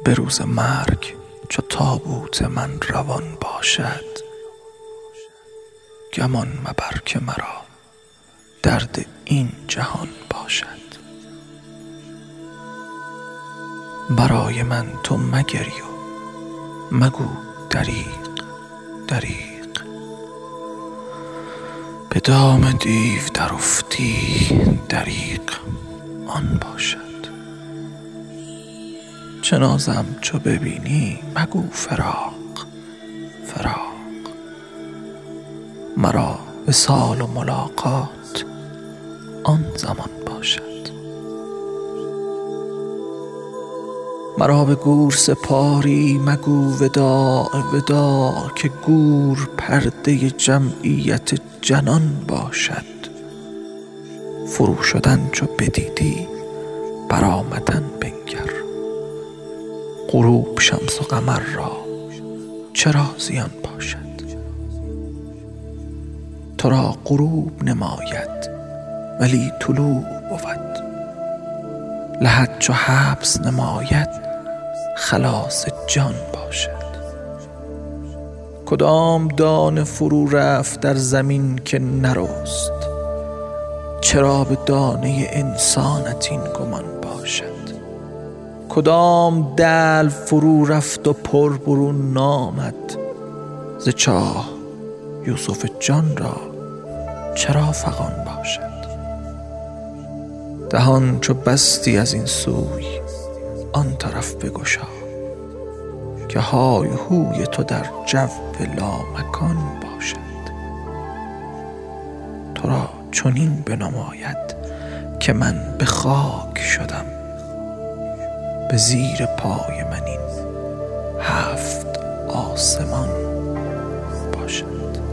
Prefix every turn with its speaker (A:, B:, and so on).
A: به روز مرگ چو تابوت من روان باشد، گمان مبر که مرا درد این جهان باشد. برای من تو مگری و مگو دریغ دریغ، به دام دیو در افتی دریغ آن باشد. چه نازم چو ببینی مگو فراق فراق، مرا وصال و ملاقات آن زمان باشد. مرا به گور سپاری مگو وداع وداع، که گور پرده جمعیت جنان باشد. فرو شدن چو بدیدی برآمدن بنگر، غروب شمس و قمر را چرا زیان باشد. تو را غروب نماید ولی طلوع بود، لحد چو حبس نماید خلاص جان باشد. کدام دانه فرو رفت در زمین که نرست، چرا به دانه انسانت این گمان باشد. کدام دلو فرو رفت و پر برون نامد، ز چاه یوسف جان را چرا فغان باشد. دهان چو بستی از این سوی آن طرف بگشا، که های و هوی تو در جو لامکان باشد. تو را چنین بنماید که من به خاک شدم، به زیر پای من این 7 آسمان باشد.